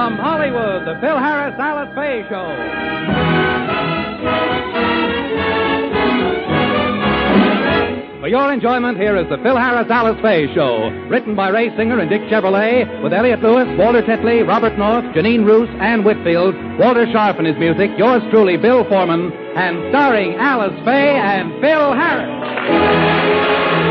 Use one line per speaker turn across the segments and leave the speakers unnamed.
From Hollywood, the Phil Harris Alice Faye Show. For your enjoyment, here is the Phil Harris Alice Faye Show, written by Ray Singer and Dick Chevrolet, with Elliot Lewis, Walter Tetley, Robert North, Janine Roos, Ann Whitfield, Walter Sharp and his music, yours truly, Bill Foreman, and starring Alice Faye and Phil Harris.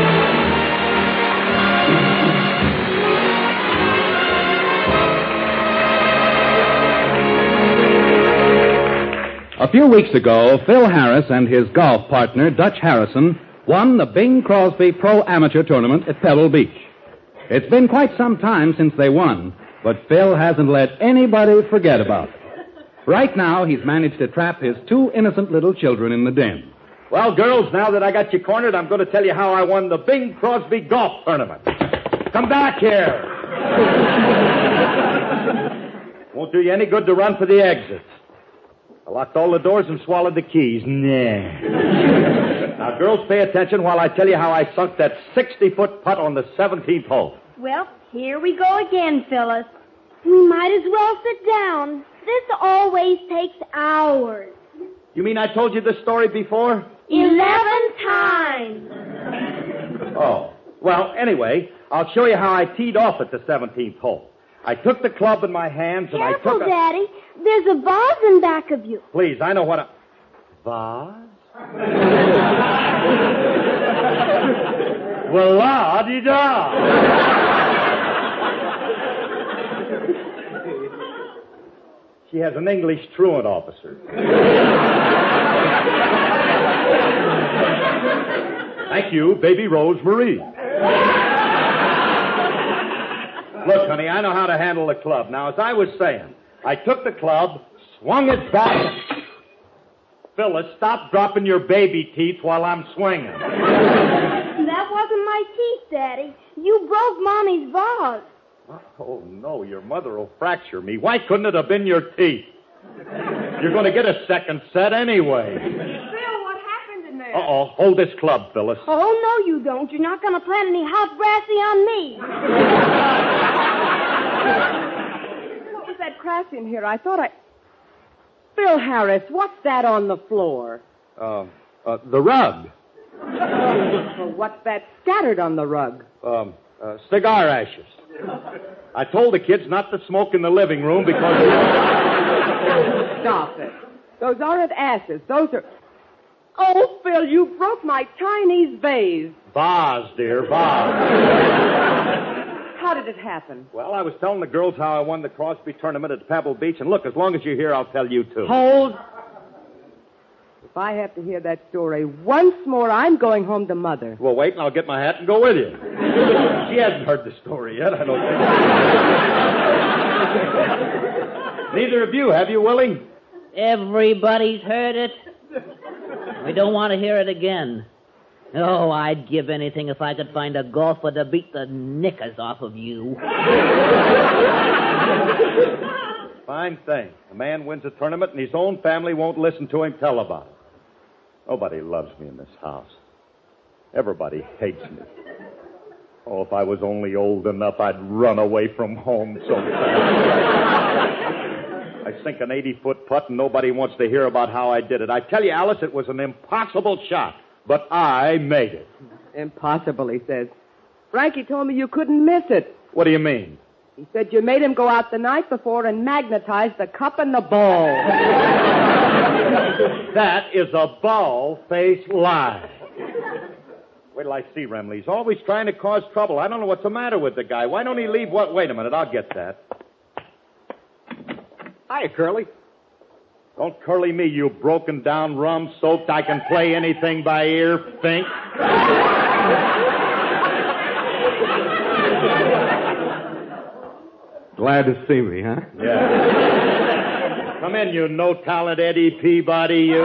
A few weeks ago, Phil Harris and his golf partner, Dutch Harrison, won the Bing Crosby Pro Amateur Tournament at Pebble Beach. It's been quite some time since they won, but Phil hasn't let anybody forget about it. Right now, he's managed to trap his two innocent little children in the den.
Well, girls, now that I got you cornered, I'm going to tell you how I won the Bing Crosby Golf Tournament. Come back here. Won't do you any good to run for the exits. I locked all the doors and swallowed the keys. Nah. Now, girls, pay attention while I tell you how I sunk that 60-foot putt on the 17th hole.
Well, here we go again, Phyllis. We might as well sit down. This always takes hours.
You mean I told you this story before?
11 times.
Oh. Well, anyway, I'll show you how I teed off at the 17th hole. I took the club in my hands and
Careful,
I took
Daddy. There's a vase in back of you.
Please, I know what a... Vase? Well, la-di-da. She has an English truant officer. Thank you, baby Rosemary. Look, honey, I know how to handle the club. Now, as I was saying, I took the club, swung it back. Phyllis, stop dropping your baby teeth while I'm swinging.
That wasn't my teeth, Daddy. You broke Mommy's vase.
Oh, no, your mother will fracture me. Why couldn't it have been your teeth? You're going to get a second set anyway.
Phil, what happened in there?
Uh-oh, hold this club, Phyllis.
Oh, no, you don't. You're not going to plant any hot brassy on me.
What was that crash in here? I thought I... Phil Harris, what's that on the floor?
The rug.
Well, what's that scattered on the rug?
Cigar ashes. I told the kids not to smoke in the living room because...
Stop it. Those aren't ashes. Those are... Oh, Phil, you broke my Chinese vase.
Vase, dear, vase.
How did it happen?
Well, I was telling the girls how I won the Crosby tournament at Pebble Beach, and look, as long as you're here, I'll tell you, too.
Hold. If I have to hear that story once more, I'm going home to Mother.
Well, wait, and I'll get my hat and go with you. She hasn't heard the story yet, I don't think. Neither of you, have you, Willie?
Everybody's heard it. We don't want to hear it again. Oh, I'd give anything if I could find a golfer to beat the knickers off of you.
Fine thing. A man wins a tournament and his own family won't listen to him tell about it. Nobody loves me in this house. Everybody hates me. Oh, if I was only old enough, I'd run away from home so fast. I sink an 80-foot putt and nobody wants to hear about how I did it. I tell you, Alice, it was an impossible shot, but I made it.
Impossible, he says. Frankie told me you couldn't miss it.
What do you mean?
He said you made him go out the night before and magnetize the cup and the ball.
That is a bald-faced lie. Wait till I see Remley. He's always trying to cause trouble. I don't know what's the matter with the guy. Why don't he leave? What? Wait a minute. I'll get that. Hiya, Curly. Don't curly me, you broken-down, rum-soaked, I can play anything by ear, think.
Glad to see me, huh?
Yeah. Come in, you no-talent Eddie Peabody, you.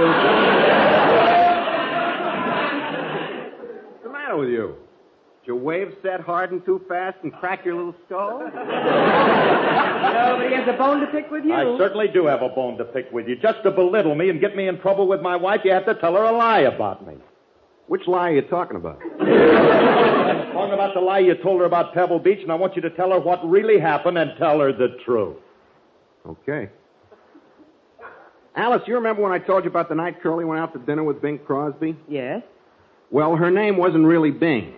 What's the matter with you? Did your wave set harden too fast and crack your little skull?
Nobody has a bone to pick with you.
I certainly do have a bone to pick with you. Just to belittle me and get me in trouble with my wife, you have to tell her a lie about me.
Which lie are you talking about?
I'm talking about the lie you told her about Pebble Beach, and I want you to tell her what really happened and tell her the truth.
Okay. Alice, you remember when I told you about the night Curly went out to dinner with Bing Crosby?
Yes?
Well, her name wasn't really Bing.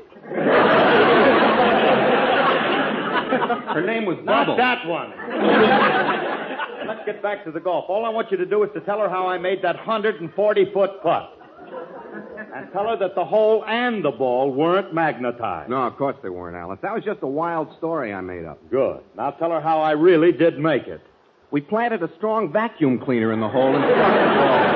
Her name was Bubble.
Not that one. Let's get back to the golf. All I want you to do is to tell her how I made that 140-foot putt. And tell her that the hole and the ball weren't magnetized.
No, of course they weren't, Alice. That was just a wild story I made up.
Good. Now tell her how I really did make it.
We planted a strong vacuum cleaner in the hole and struck the ball.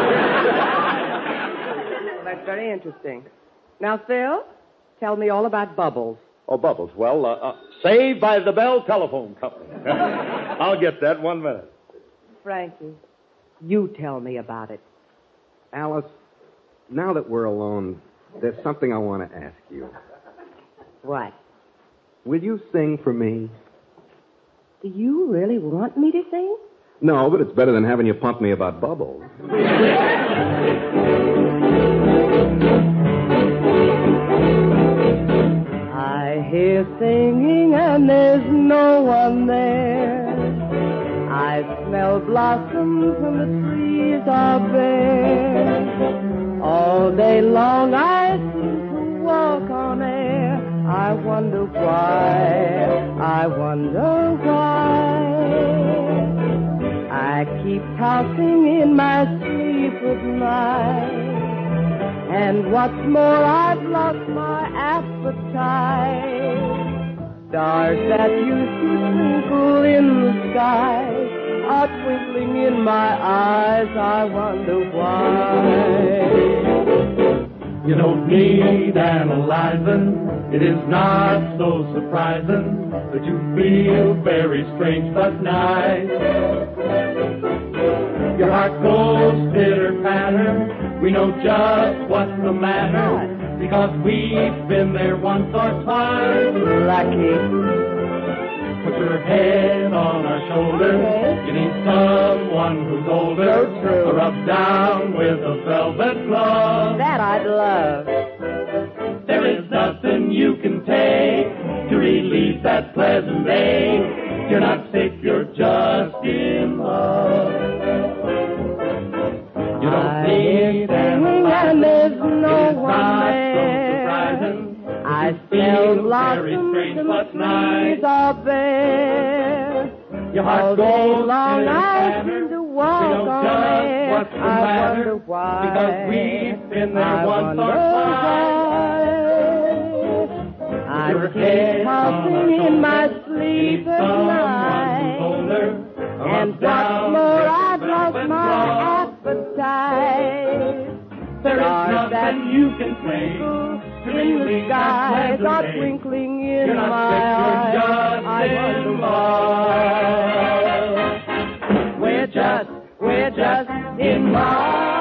That's very interesting. Now, Phil, tell me all about Bubbles.
Oh, Bubbles. Well, Saved by the Bell Telephone Company. I'll get that 1 minute.
Frankie, you tell me about it.
Alice, now that we're alone, there's something I want to ask you.
What?
Will you sing for me?
Do you really want me to sing?
No, but it's better than having you pump me about Bubbles.
I hear singing and there's no one there. I smell blossoms and the trees are bare. All day long I seem to walk on air. I wonder why, I wonder why. I keep tossing in my sleep at night. And what's more, I've lost my appetite. Stars that used to twinkle in the sky are twinkling in my eyes. I wonder why.
You don't need analyzing. It is not so surprising that you feel very strange but nice. Your heart goes pitter-patter. We know just what's the matter because we've been there once or twice.
Lucky.
Put your head on our shoulder. You need someone who's older.
So true.
To rub down with a velvet glove.
That I'd love.
There is nothing you can take to relieve that pleasant ache. You're not sick, you're just in love. You don't need
and there's no one
there.
I smell blossoms and the trees are bare.
Your
All
heart
day
goes
long I
pitter-patter.
seem to
We
walk
know
on
just
air.
what's the
I
matter
wonder why.
because we've been there
I
once
wonder
or twice.
why. I
Your
keep
head on
tossing
our
in my
shoulder.
sleep at
Someone who's
night.
older.
And what's more, I've lost my appetite.
There is
Stars that
nothing you can say to
in the
relieve that
skies
pleasant
are
ache.
twinkling in
You're not
my
sick,
eyes.
you're just
I wonder
in
why. We're just in love.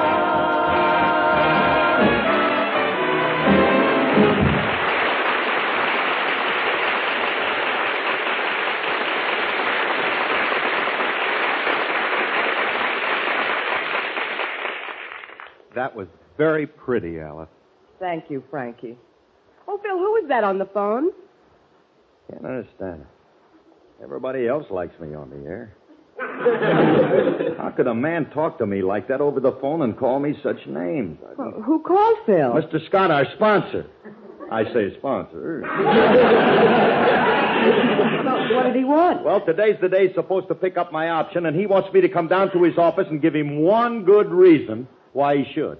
That was very pretty, Alice.
Thank you, Frankie. Oh, Phil, who is that on the phone?
Can't understand it. Everybody else likes me on the air. How could a man talk to me like that over the phone and call me such names?
Well, who called Phil?
Mr. Scott, our sponsor. I say sponsor.
What did he want?
Well, today's the day he's supposed to pick up my option, and he wants me to come down to his office and give him one good reason why he should.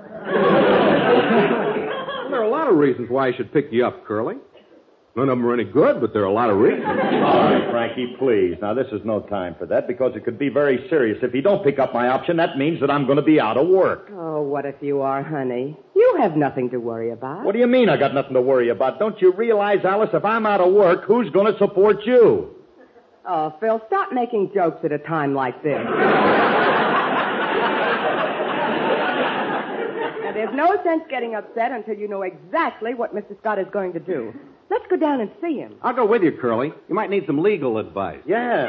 Well, there are a lot of reasons why I should pick you up, Curly. None of them are any good, but there are a lot of reasons.
All right, Frankie, please. Now, this is no time for that because it could be very serious. If you don't pick up my option, that means that I'm going to be out of work.
Oh, what if you are, honey? You have nothing to worry about.
What do you mean I got nothing to worry about? Don't you realize, Alice, if I'm out of work, who's going to support you?
Oh, Phil, stop making jokes at a time like this. Now, there's no sense getting upset until you know exactly what Mr. Scott is going to do. Let's go down and see him.
I'll go with you, Curly. You might need some legal advice.
Yeah.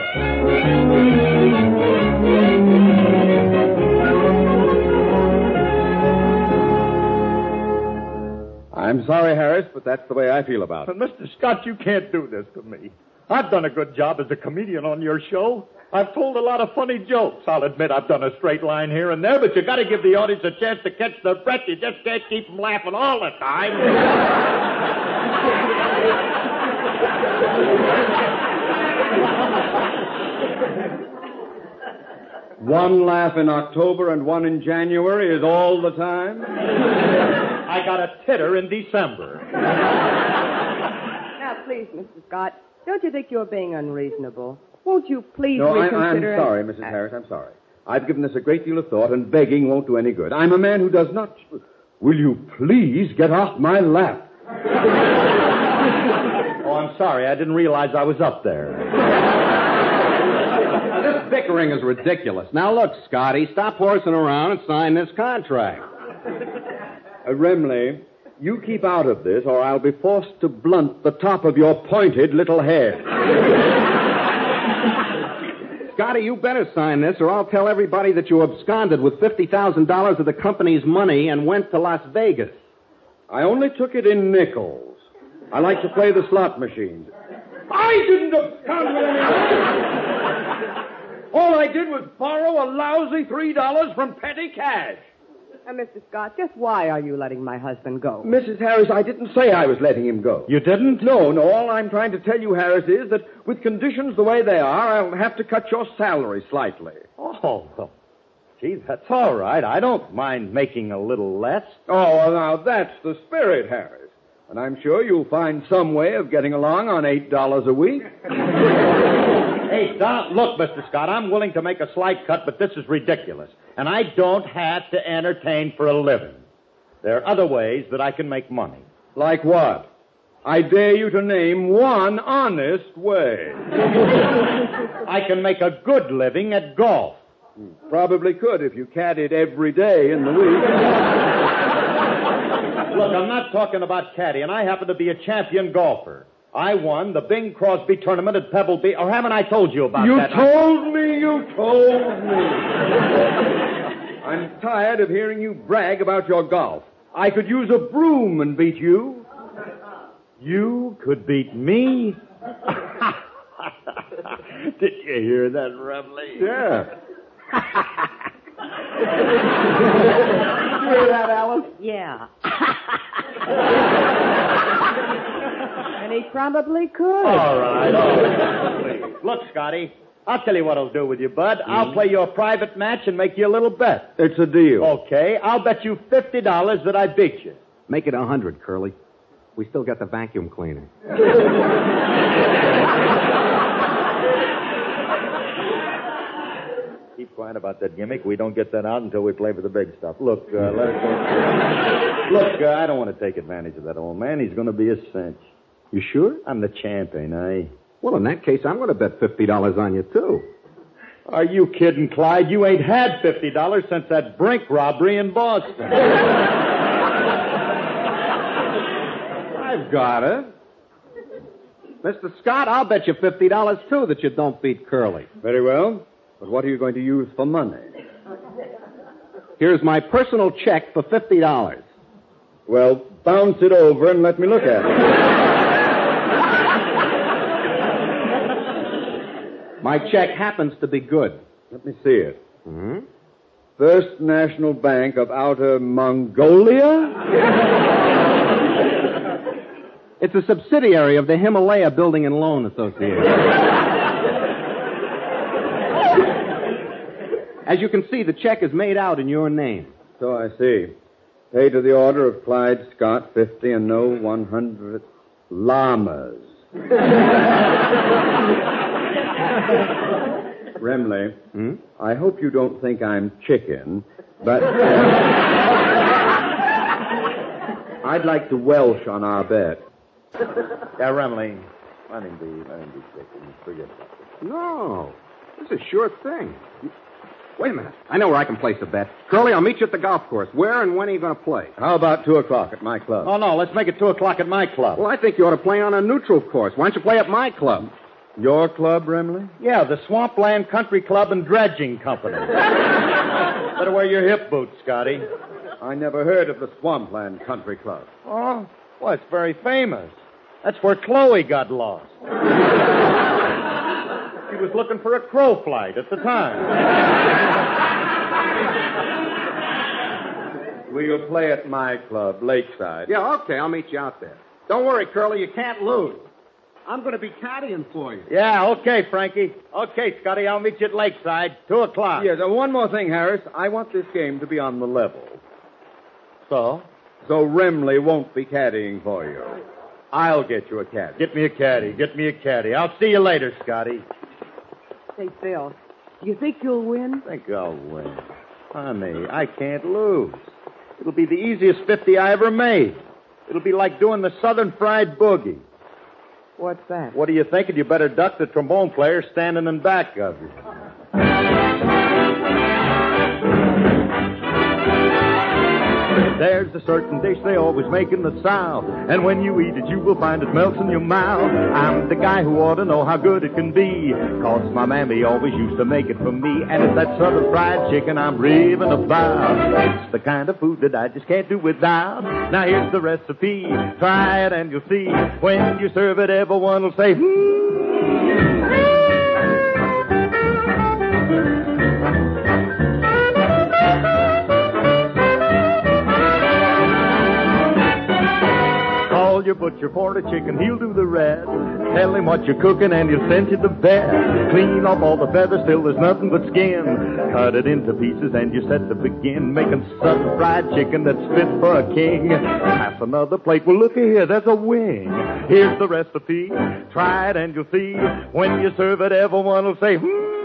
I'm sorry, Harris, but that's the way I feel about it.
But, Mr. Scott, you can't do this to me.
I've done a good job as a comedian on your show. I've told a lot of funny jokes. I'll admit I've done a straight line here and there, but you got to give the audience a chance to catch their breath. You just can't keep them laughing all the time.
One laugh in October and one in January is all the time?
I got a titter in December.
Now, please, Mr. Scott, don't you think you're being unreasonable? Won't you please reconsider?
I'm sorry, Mrs. Harris, I'm sorry. I've given this a great deal of thought, and begging won't do any good. I'm a man who does not... Will you please get off my lap?
Oh, I'm sorry. I didn't realize I was up there.
This bickering is ridiculous. Now, look, Scotty, stop horsing around and sign this contract.
Remley, you keep out of this, or I'll be forced to blunt the top of your pointed little head.
Scotty, you better sign this, or I'll tell everybody that you absconded with $50,000 of the company's money and went to Las Vegas.
I only took it in nickels. I like to play the slot machines. I didn't abscond with any money. All I did was borrow a lousy $3 from petty cash.
Now, Mr. Scott, just why are you letting my husband go?
Mrs. Harris, I didn't say I was letting him go.
You didn't?
No. All I'm trying to tell you, Harris, is that with conditions the way they are, I'll have to cut your salary slightly.
Oh, well, gee, that's all right. I don't mind making a little less.
Oh, well, now that's the spirit, Harris. And I'm sure you'll find some way of getting along on $8 a week.
Hey, Don, look, Mr. Scott, I'm willing to make a slight cut, but this is ridiculous. And I don't have to entertain for a living. There are other ways that I can make money.
Like what? I dare you to name one honest way.
I can make a good living at golf.
Probably could if you caddied every day in the week.
Look, I'm not talking about caddy, and I happen to be a champion golfer. I won the Bing Crosby tournament at Pebble Beach. Or haven't I told you about that?
You told me. I'm tired of hearing you brag about your golf. I could use a broom and beat you.
You could beat me? Did you hear that, Remley?
Yeah.
Did you hear that, Alice? Yeah. And he probably could.
All right. Please. Look, Scotty, I'll tell you what I'll do with you, bud. I'll play you a private match and make you a little bet.
It's a deal.
Okay, I'll bet you $50 that I beat you.
Make it 100, Curly. We still got the vacuum cleaner.
Keep quiet about that gimmick. We don't get that out until we play for the big stuff. Look, let it go. Look, I don't want to take advantage of that old man. He's going to be a cinch.
You sure?
I'm the champ, ain't I?
Well, in that case, I'm going to bet $50 on you, too.
Are you kidding, Clyde? You ain't had $50 since that Brink robbery in Boston.
I've got it. Mr. Scott, I'll bet you $50, too, that you don't beat Curly.
Very well. But what are you going to use for money?
Here's my personal check for $50.
Well, bounce it over and let me look at it.
My check happens to be good.
Let me see it.
Mm-hmm.
First National Bank of Outer Mongolia?
It's a subsidiary of the Himalaya Building and Loan Association. As you can see, the check is made out in your name.
So I see. Pay to the order of Clyde Scott, 50, and no 100 llamas. Remley, I hope you don't think I'm chicken, but I'd like to Welsh on our bet.
Yeah, Remley, let him be chicken. Forget about it.
No, this is a sure thing. Wait a minute. I know where I can place a bet. Curly, I'll meet you at the golf course. Where and when are you going to play?
How about 2 o'clock at my club?
Oh, no, let's make it 2 o'clock at my club.
Well, I think you ought to play on a neutral course. Why don't you play at my club?
Your club, Remley?
Yeah, the Swampland Country Club and Dredging Company. Better wear your hip boots, Scotty.
I never heard of the Swampland Country Club.
Oh, well, it's very famous. That's where Chloe got lost. He was looking for a crow flight at the time.
We'll play at my club, Lakeside.
Yeah, okay, I'll meet you out there. Don't worry, Curly, you can't lose. I'm going to be caddying for you.
Yeah, okay, Frankie. Okay, Scotty, I'll meet you at Lakeside, 2 o'clock.
Yeah, one more thing, Harris. I want this game to be on the level.
So?
So Remley won't be caddying for you. I'll get you a caddy.
Get me a caddy. I'll see you later, Scotty.
Say, Phil, you think you'll win?
I think I'll win. Honey, I can't lose. It'll be the easiest 50 I ever made. It'll be like doing the Southern Fried Boogie.
What's that?
What are you thinking? You better duck the trombone player standing in back of you. There's a certain dish they always make in the South, and when you eat it, you will find it melts in your mouth. I'm the guy who ought to know how good it can be, 'cause my mammy always used to make it for me, and it's that Southern Fried Chicken I'm raving about. It's the kind of food that I just can't do without. Now here's the recipe. Try it and you'll see. When you serve it, everyone will say, your butcher for a chicken, he'll do the rest. Tell him what you're cooking and he'll send you the best. Clean off all the feathers till there's nothing but skin. Cut it into pieces and you're set to begin making Southern Fried Chicken that's fit for a king. Pass another plate, well look here, there's a wing. Here's the recipe, try it and you'll see. When you serve it, everyone will say,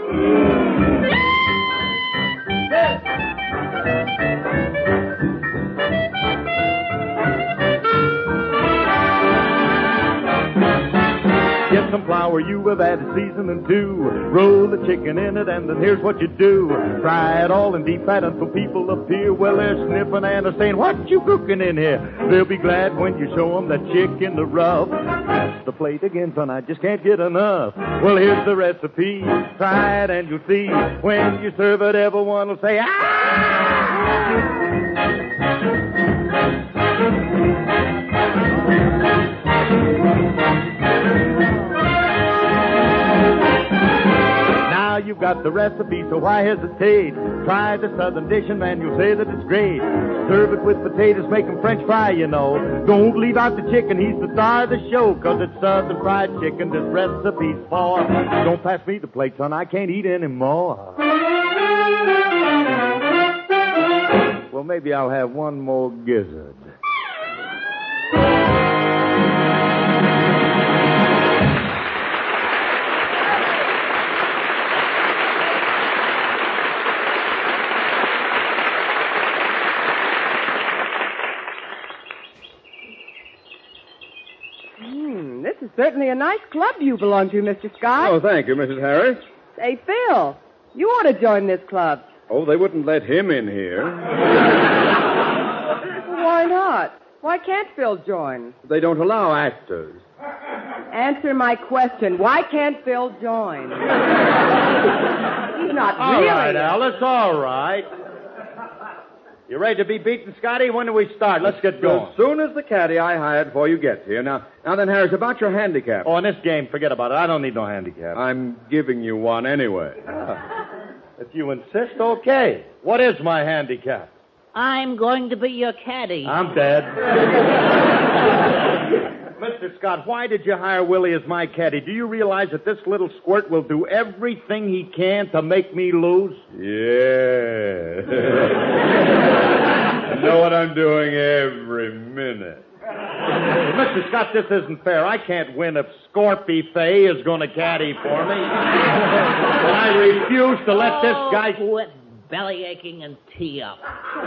Get some flour, you have added seasoning too. Roll the chicken in it, and then here's what you do. Fry it all in deep fat until people appear. Well, they're sniffing and they're saying, what you cooking in here? They'll be glad when you show them that chick in the rough. Pass the plate again, son, I just can't get enough. Well, here's the recipe. Try it and you'll see. When you serve it, everyone will say, You've got the recipe, so why hesitate? Try the Southern dish and man, you'll say that it's great. Serve it with potatoes, make 'em French fry, you know. Don't leave out the chicken, he's the star of the show, 'cause it's Southern Fried Chicken this recipe's for. Don't pass me the plate, son, I can't eat anymore. Well, maybe I'll have one more gizzard.
This is certainly a nice club you belong to, Mr. Scott.
Oh, thank you, Mrs. Harris.
Say, Phil, you ought to join this club.
Oh, they wouldn't let him in here.
Why not? Why can't Phil join?
They don't allow actors.
Answer my question. Why can't Phil join? He's not
All
really...
right, Alice, all right. You ready to be beaten, Scotty? When do we start? Let's get going.
As soon as the caddy I hired for you gets here. Now then, Harris, about your handicap.
Oh, in this game, forget about it. I don't need no handicap.
I'm giving you one anyway.
If you insist, okay. What is my handicap?
I'm going to be your caddy.
I'm dead. Mr. Scott, why did you hire Willie as my caddy? Do you realize that this little squirt will do everything he can to make me lose?
Yeah. I know what I'm doing every minute.
Mr. Scott, this isn't fair. I can't win if Scorpy Fay is going to caddy for me. I refuse to let this guy...
Quit belly aching and tee up.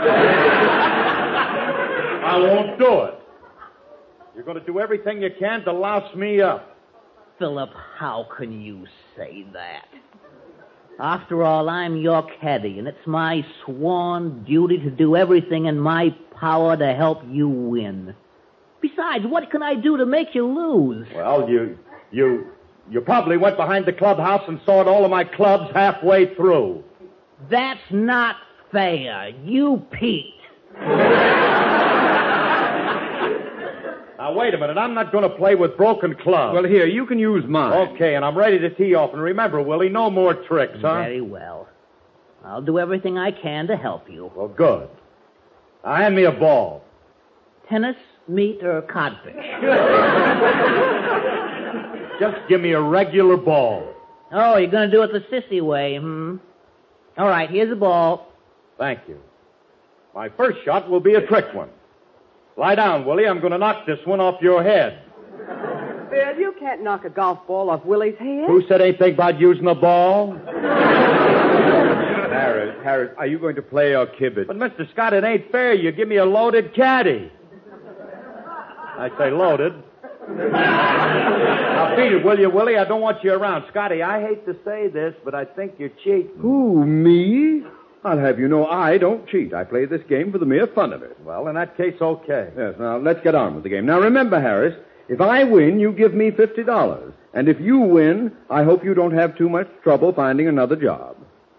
I won't do it. You're going to do everything you can to louse me up.
Philip, how can you say that? After all, I'm your caddy, and it's my sworn duty to do everything in my power to help you win. Besides, what can I do to make you lose?
Well, you probably went behind the clubhouse and sawed all of my clubs halfway through.
That's not fair. You peaked.
Now, wait a minute. I'm not going to play with broken clubs.
Well, here, you can use mine.
Okay, and I'm ready to tee off. And remember, Willie, no more tricks, huh?
Very well. I'll do everything I can to help you.
Well, good. Now, hand me a ball.
Tennis, meat, or codfish?
Just give me a regular ball.
Oh, you're going to do it the sissy way, All right, here's the ball.
Thank you. My first shot will be a trick one. Lie down, Willie. I'm going to knock this one off your head.
Bill, you can't knock a golf ball off Willie's head.
Who said anything about using a ball?
Harris, are you going to play or kibble?
But, Mr. Scott, it ain't fair. You give me a loaded caddy. I say loaded. Now, beat it, will you, Willie? I don't want you around. Scotty, I hate to say this, but I think you're cheating.
Who, me? I'll have you know I don't cheat. I play this game for the mere fun of it.
Well, in that case, okay.
Yes, now let's get on with the game. Now remember, Harris, if I win, you give me $50. And if you win, I hope you don't have too much trouble finding another job.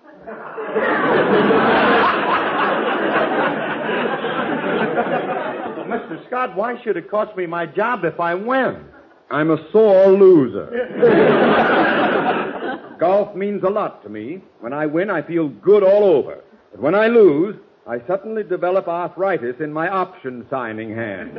Mr. Scott, why should it cost me my job if I win?
I'm a sore loser. Golf means a lot to me. When I win, I feel good all over. But when I lose, I suddenly develop arthritis in my option signing hand.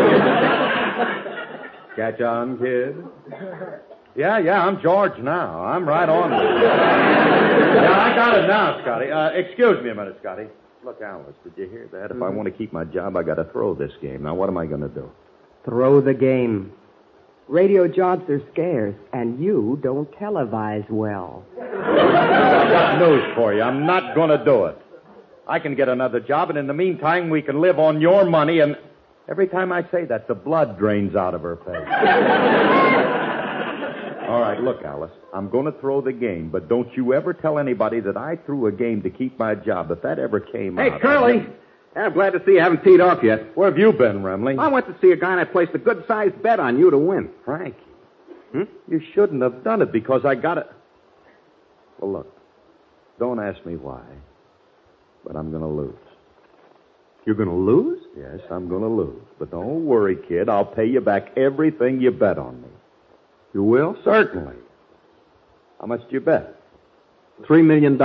Catch on, kid?
Yeah, I'm George now. I'm right on with it. Yeah, I got it now, Scotty. Excuse me a minute, Scotty. Look, Alice, did you hear that? If I want to keep my job, I got to throw this game. Now, what am I going to do?
Throw the game. Radio jobs are scarce, and you don't televise well.
I've got news for you. I'm not going to do it. I can get another job, and in the meantime, we can live on your money, and every time I say that, the blood drains out of her face. All right, look, Alice, I'm going to throw the game, but don't you ever tell anybody that I threw a game to keep my job. If that ever came out...
Hey, Curly! I'm glad to see you haven't teed off yet.
Where have you been, Remley?
I went to see a guy and I placed a good-sized bet on you to win.
Frankie, you shouldn't have done it because I got it. Well, look, don't ask me why, but I'm going to lose.
You're going to lose?
Yes, I'm going to lose. But don't worry, kid. I'll pay you back everything you bet on me.
You will?
Certainly. How much do you bet?
$3 million.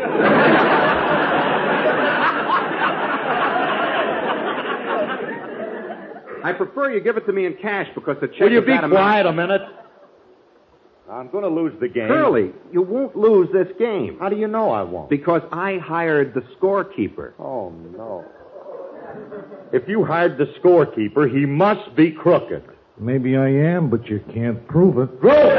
I prefer you give it to me in cash because the check
Will you
is
be
that amount.
quiet a minute? I'm going to lose the game.
Curly, you won't lose this game.
How do you know I won't?
Because I hired the scorekeeper.
Oh, no. If you hired the scorekeeper, he must be crooked.
Maybe I am, but you can't prove it.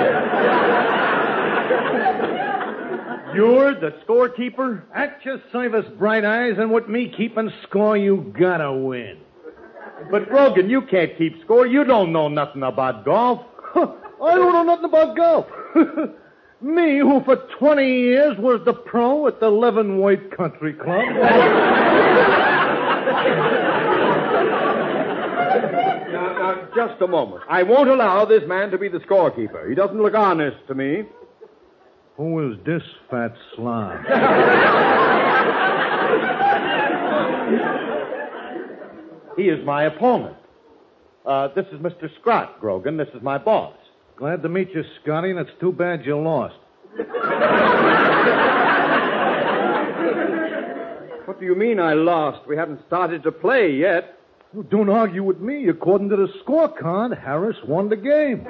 You're the scorekeeper?
At your service, Bright Eyes, and with me keeping score, you gotta win.
But, Grogan, you can't keep score. You don't know nothing about golf.
I don't know nothing about golf. Me, who for 20 years was the pro at the Leavenworth Country Club.
Now, just a moment. I won't allow this man to be the scorekeeper. He doesn't look honest to me.
Who is this fat slob?
He is my opponent. This is Mr. Scott, Grogan. This is my boss.
Glad to meet you, Scotty, and it's too bad you lost.
What do you mean I lost? We haven't started to play yet.
You don't argue with me. According to the scorecard, Harris won the game.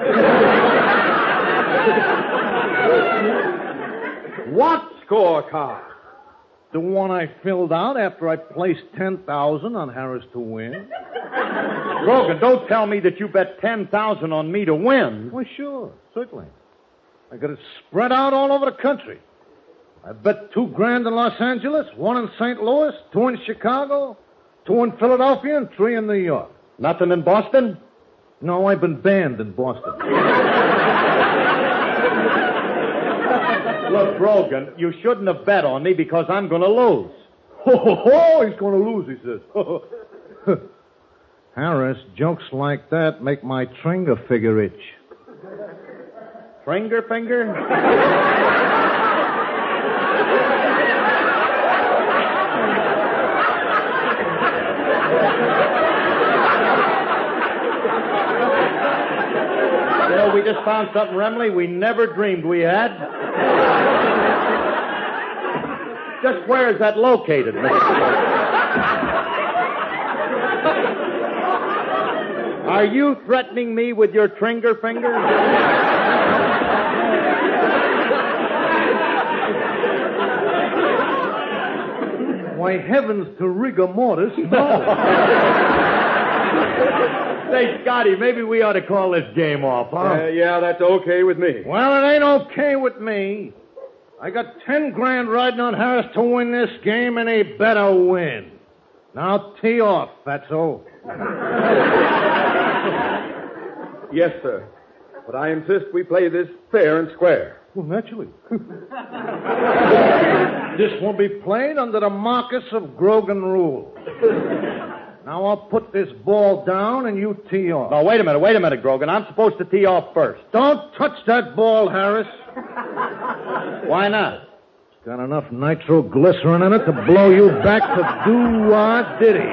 What scorecard?
The one I filled out after I placed $10,000 on Harris to win.
Grogan, don't tell me that you bet $10,000 on me to win.
Well, sure, certainly. I got it spread out all over the country. I bet $2,000 in Los Angeles, 1 in St. Louis, 2 in Chicago, 2 in Philadelphia, and 3 in New York.
Nothing in Boston?
No, I've been banned in Boston.
Look, Grogan, you shouldn't have bet on me because I'm going to lose.
Oh, he's going to lose, he says. Harris, jokes like that make my Tringer figure itch.
Tringer finger? we just found something, Remley, we never dreamed we had. Just where is that located, Mr. Are you threatening me with your Tringer finger?
Why, heavens to rigor mortis, no.
Say, Scotty, maybe we ought to call this game off, huh?
Yeah, that's okay with me.
Well, it ain't okay with me. I got 10 grand riding on Harris to win this game, and he better win. Now tee off, Fatso.
Yes, sir. But I insist we play this fair and square.
Well, naturally. This won't be played under the Marcus of Grogan rule. Now I'll put this ball down and you tee off.
No, wait a minute, Grogan. I'm supposed to tee off first.
Don't touch that ball, Harris.
Why not?
It's got enough nitroglycerin in it to blow you back to do-wah-diddy.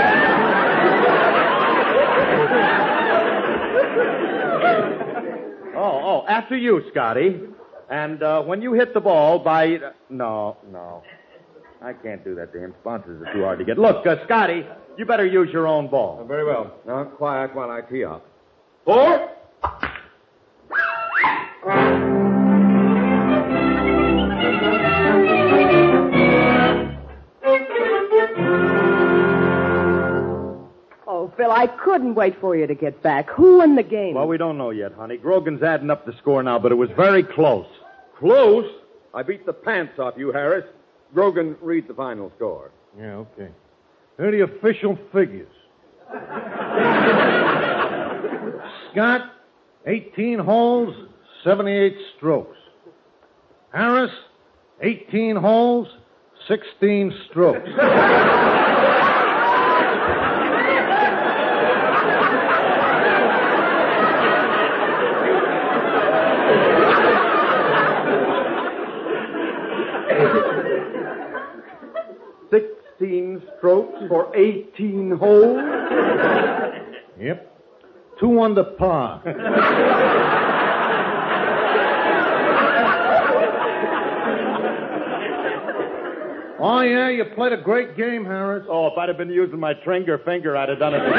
Oh, after you, Scotty. And when you hit the ball by... No. I can't do that to him. Sponsors are too hard to get. Look, Scotty, you better use your own ball.
Very well. Now, quiet while I tee up. 4.
Oh, Phil, I couldn't wait for you to get back. Who won the game?
Well, we don't know yet, honey. Grogan's adding up the score now, but it was very close.
Close? I beat the pants off you, Harris. Grogan, read the final score.
Yeah, okay. Here are the official figures. Scott, 18 holes, 78 strokes. Harris, 18 holes, 16 strokes.
Strokes for 18 holes?
Yep. 2 under par. Oh, yeah, you played a great game, Harris.
Oh, if I'd have been using my Tringer finger, I'd have done it before.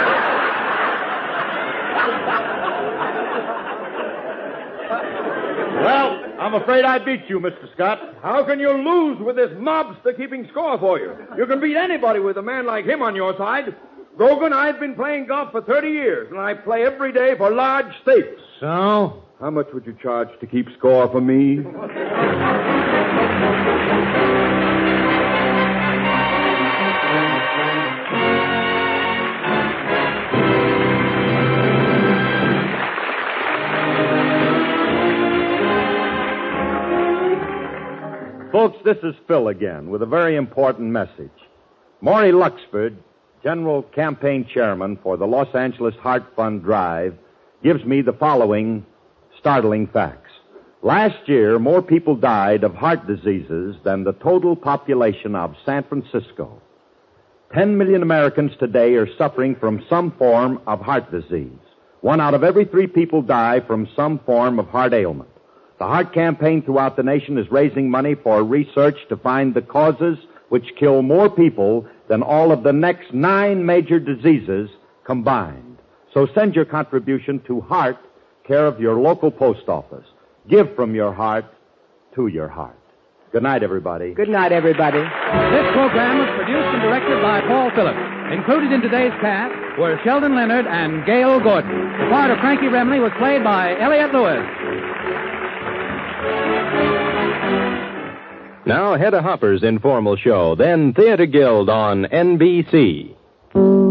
Well, I'm afraid I beat you, Mr. Scott.
How can you lose with this mobster keeping score for you? You can beat anybody with a man like him on your side. Grogan, I've been playing golf for 30 years, and I play every day for large stakes.
So?
How much would you charge to keep score for me?
Folks, this is Phil again with a very important message. Maury Luxford, General Campaign Chairman for the Los Angeles Heart Fund Drive, gives me the following startling facts. Last year, more people died of heart diseases than the total population of San Francisco. 10 million Americans today are suffering from some form of heart disease. 1 out of every 3 people die from some form of heart ailment. The Heart Campaign throughout the nation is raising money for research to find the causes which kill more people than all of the next 9 major diseases combined. So send your contribution to Heart, care of your local post office. Give from your heart to your heart. Good night, everybody.
Good night, everybody.
This program was produced and directed by Paul Phillips. Included in today's cast were Sheldon Leonard and Gail Gordon. The part of Frankie Remley was played by Elliot Lewis.
Now, Hedda Hopper's informal show, then Theater Guild on NBC.